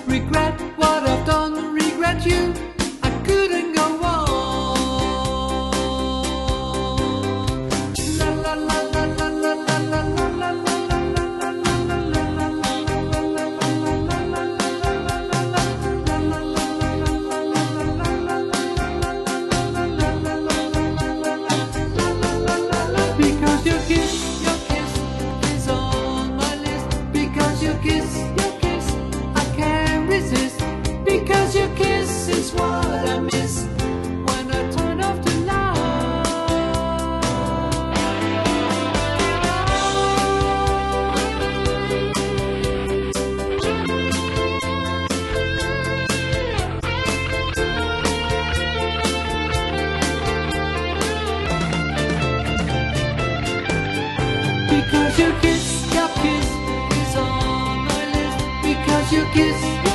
regret what I've done, regret you. I couldn't go on. La la la la la la la la la la because your kiss is on my list. Because your kiss, I can't resist. Because your kiss is what I miss when I turn off the because your kiss is on my list. Because your kiss